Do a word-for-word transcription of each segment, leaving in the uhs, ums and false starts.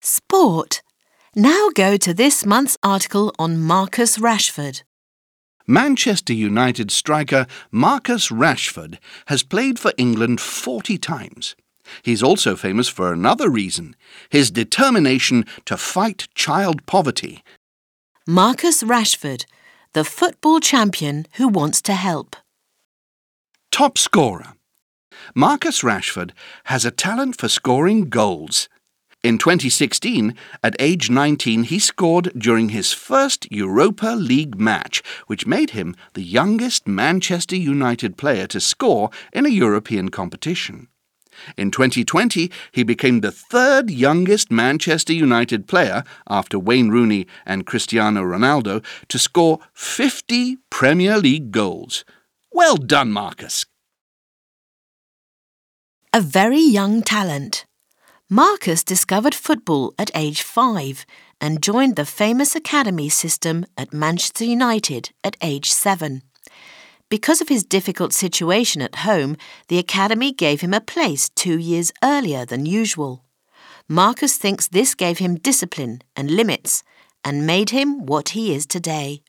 Sport. Now go to this month's article on Marcus Rashford. Manchester United striker Marcus Rashford has played for England forty times. He's also famous for another reason, his determination to fight child poverty. Marcus Rashford, the football champion who wants to help. Top scorer. Marcus Rashford has a talent for scoring goals. In twenty sixteen, at age nineteen, he scored during his first Europa League match, which made him the youngest Manchester United player to score in a European competition. In twenty twenty, he became the third youngest Manchester United player, after Wayne Rooney and Cristiano Ronaldo, to score fifty Premier League goals. Well done, Marcus! A very young talent. Marcus discovered football at age five and joined the famous academy system at Manchester United at age seven. Because of his difficult situation at home, the academy gave him a place two years earlier than usual. Marcus thinks this gave him discipline and limits and made him what he is today.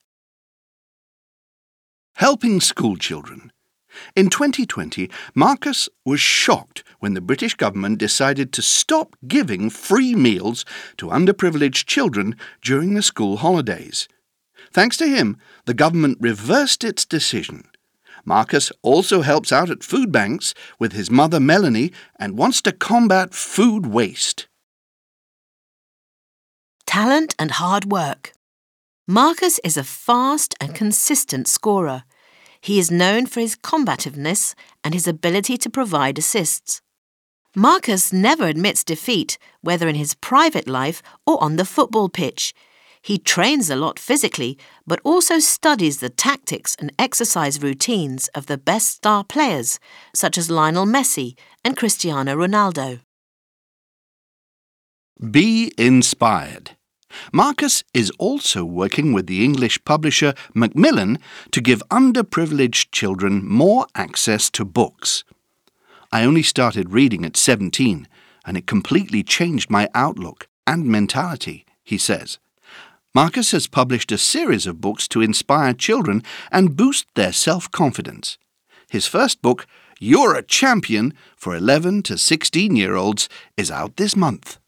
Helping school children. In twenty twenty, Marcus was shocked when the British government decided to stop giving free meals to underprivileged children during the school holidays. Thanks to him, the government reversed its decision. Marcus also helps out at food banks with his mother Melanie and wants to combat food waste. Talent and hard work. Marcus is a fast and consistent scorer. He is known for his combativeness and his ability to provide assists. Marcus never admits defeat, whether in his private life or on the football pitch. He trains a lot physically, but also studies the tactics and exercise routines of the best star players, such as Lionel Messi and Cristiano Ronaldo. Be inspired. Marcus is also working with the English publisher Macmillan to give underprivileged children more access to books. I only started reading at seventeen, and it completely changed my outlook and mentality, he says. Marcus has published a series of books to inspire children and boost their self-confidence. His first book, You're a Champion, for eleven to sixteen-year-olds, is out this month.